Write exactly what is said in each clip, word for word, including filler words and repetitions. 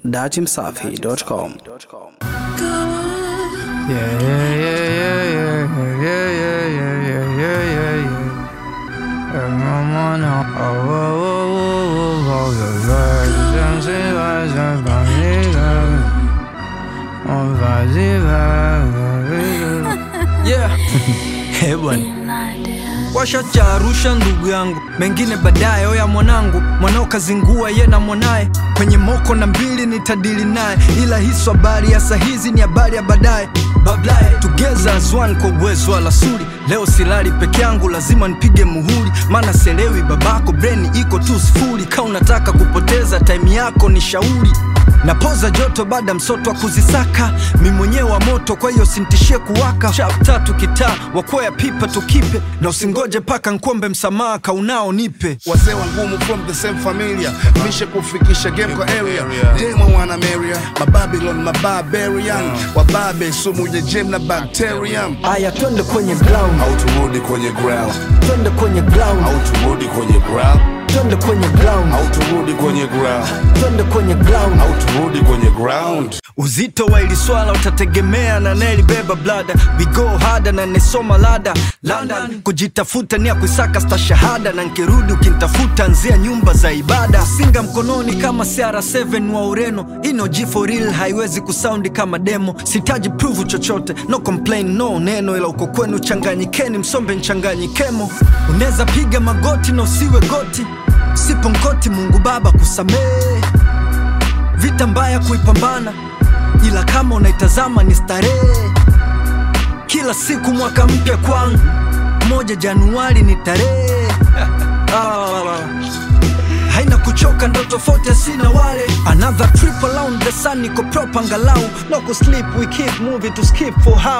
dati msafi dot com. Yeah, yeah, yeah, yeah, yeah, yeah, yeah, yeah, yeah, yeah, yeah. Everyone know, oh, oh, oh, oh, oh, the vibes, and see what's up, yeah. Hey, bwana. Washa charusha ndugu yangu, mengine baadaye. Oya mwanangu, mwanao kazingua ye na mwanae, kwenye moko na mbili nitadili naye, ila hiso habari ya sahizi ni habari ya baadaye. Bablaye together as one kwa uwezo wa lasuri. Leo silali peke yangu, lazima nipige muhuri, maana selewi babako brain iko tu sifuri. Ka unataka kupoteza time yako ni shauri, napoza joto baada msoto wa kuzisaka, mi mwenyewe wa moto kwa hiyo sintishie kuwaka. Chap tatu kitaa, wakwea pipa tukipe, na usingoje paka nkuombe msamaha kaunao nipe. Wazee wa ngumu from the same familia, mishe kufikisha game kwa area. Demo wana Maria, mababylon mabarbarian, wababe sumu ya gem na bacterium. Aya twende kwenye ground, au turudi kwenye ground. Twende kwenye ground, au turudi kwenye ground. Twende kwenye ground, au turudi kwenye ground. Twende kwenye ground, au turudi kwenye ground. Uzito wa ili swala utategemea na neli beba blada. We go harder na nesoma lada London, kujitafuta ni ya kuisaka sta shahada, na nkirudi ukintafuta nzia nyumba za ibada. Singa mkononi kama C R seven wa Ureno, ino G for real haiwezi kusoundi kama demo. Sitaji prove chochote, no complain no neno, ila uko kwenu changanyikeni msombe nchanganyikemo. Uneza piga magoti na usiwe goti, sipo nkoti Mungu Baba kusamee. Vita mbaya kuipambana, ila kama unaitazama ni starehe. Kila siku mwaka mpya kwangu, moja Januari ni tarehe. ah, Haina kuchoka ndo tofauti sina wale. Another trip around the sun, niko proper angalau. No ku sleep, we keep moving to skip for how.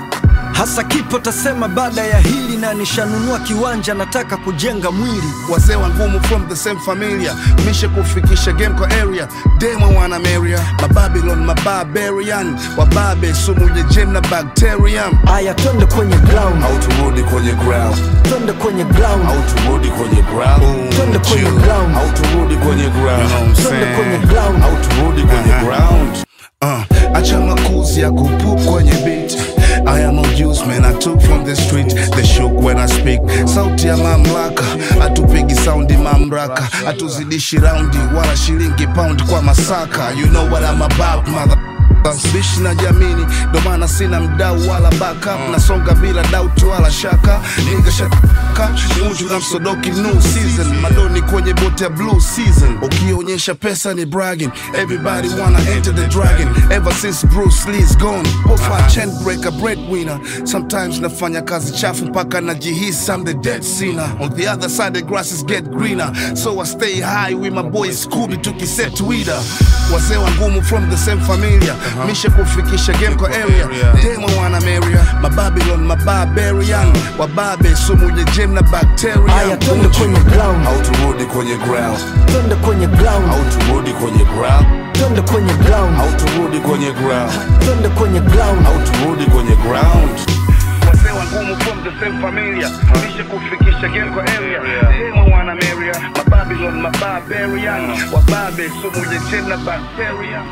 Hasa kipo tasema baada ya hili, na nishanunua kiwanja nataka kujenga mwili. Wazee wa ngumu from the same familia, mishe kufikisha game kwa area. Demo wana Maria, mababylon mabarbarian, wababe sumu ya gem na bacterium. Aya twende kwenye ground, au turudi kwenye ground. Twende kwenye ground, au turudi kwenye ground. Twende kwenye ground, au turudi kwenye ground. Twende kwenye ground, au turudi kwenye ground. Uh, acha makuzi ya kupup kwenye beat. I am no juice man, I took from the street. They shook when I speak. Sauti ya mamlaka, atupigi soundi mamraka, atuzidishi raundi wala shilingi pound kwa masaka. You know what I'm about, mother. Bishi na jamini, ndo maana sina mdau wala backup. Nasonga bila doubt wala shaka. Nigga shaka, Munju na msodoki new season. Madoni kwenye bote ya blue season. Ukionyesha pesa ni bragging, everybody wanna enter the dragon. Ever since Bruce Lee's gone, Pofa chain breaker breadwinner. Sometimes nafanya kazi chafu mpaka najihisi I'm the dead sinner. On the other side the grasses get greener, so I stay high with my boy Scooby tukiset wida. Wazee wa ngumu from the same familia, mishe kufikisha game kwa area. Demo wana Maria, mababylon mabarbarian, wababe sumu ya gem na bacterium. Aya twende kwenye ground, au turudi kwenye ground. Twende kwenye ground, au turudi kwenye ground. Twende kwenye ground, au turudi kwenye ground. Twende kwenye ground, au turudi kwenye ground. Wazee wa ngumu from the same familia, mishe kufikisha game kwa area. Demo wana Maria, mababylon mabarbarian, wababe sumu ya gem na bacterium.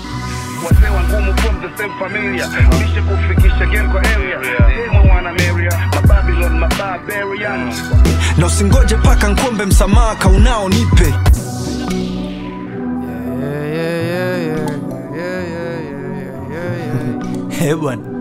Wazee wa ngumu from the same familia, mishe kufikisha game kwa area. Demo wana Maria, mababylon mabarbarian. na usingoje paka nkuombe msamaha kaunao nipe. Hey bwana.